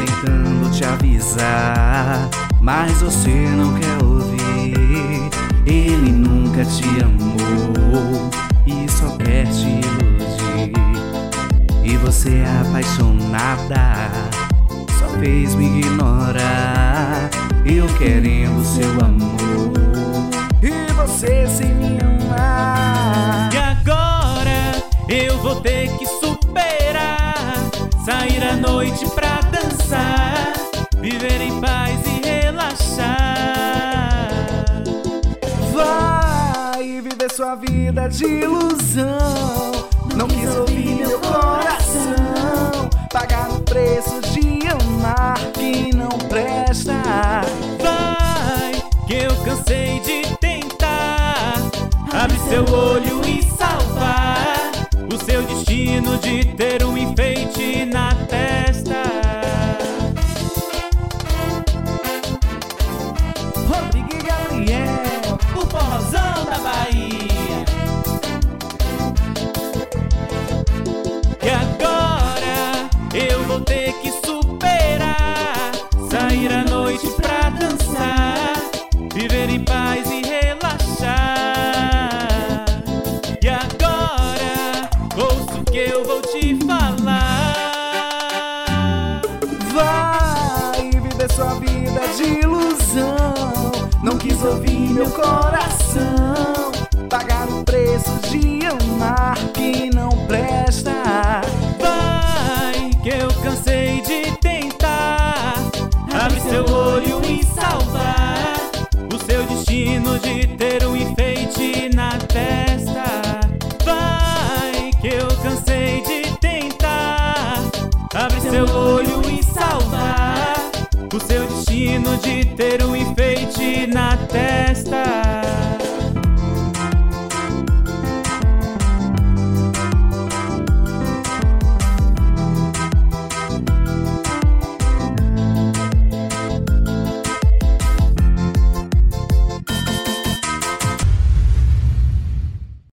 tentando te avisar, mas você não quer ouvir. Ele nunca te amou e só quer te iludir. E você apaixonada só fez me ignorar. Eu querendo seu amor e você sem me amar. E agora eu vou ter que superar, sair à noite pra dançar, viver em paz e relaxar. Vai viver sua vida de ilusão, não quis ouvir meu coração, pagar o preço de amar que não presta. Vai, que eu cansei de tentar, abre seu olho e salvar o seu destino de ter um enfeite na testa. Rodrigo e Gabriel, O forrozão da Bahia. E agora eu vou ter que superar, sair à noite pra dançar, viver em paz e relaxar. E agora ouça o que eu vou te falar. vai viver sua vida de ilusão, não quis ouvir meu coração, pagar o preço de amar que não presta. Vai, que eu cansei de tentar, abre seu olho e salvar o seu destino de ter um enfeite na testa. Vai, que eu cansei de tentar, abre seu olho e salvar o seu destino de ter um enfeite na testa.